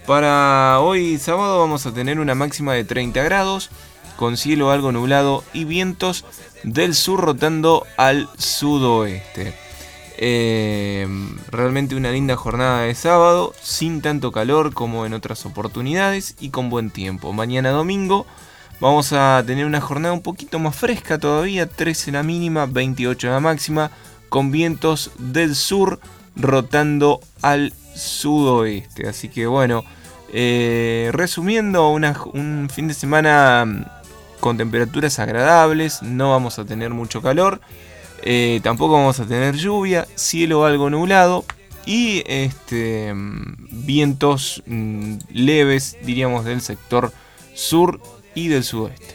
Para hoy sábado vamos a tener una máxima de 30 grados, con cielo algo nublado y vientos del sur rotando al sudoeste. Realmente una linda jornada de sábado, sin tanto calor como en otras oportunidades y con buen tiempo. Mañana domingo vamos a tener una jornada un poquito más fresca todavía, 13 la mínima, 28 la máxima, con vientos del sur rotando al sudoeste. Así que bueno, resumiendo, un fin de semana con temperaturas agradables, no vamos a tener mucho calor, tampoco vamos a tener lluvia, cielo algo nublado y vientos leves, diríamos, del sector sur y del sudoeste.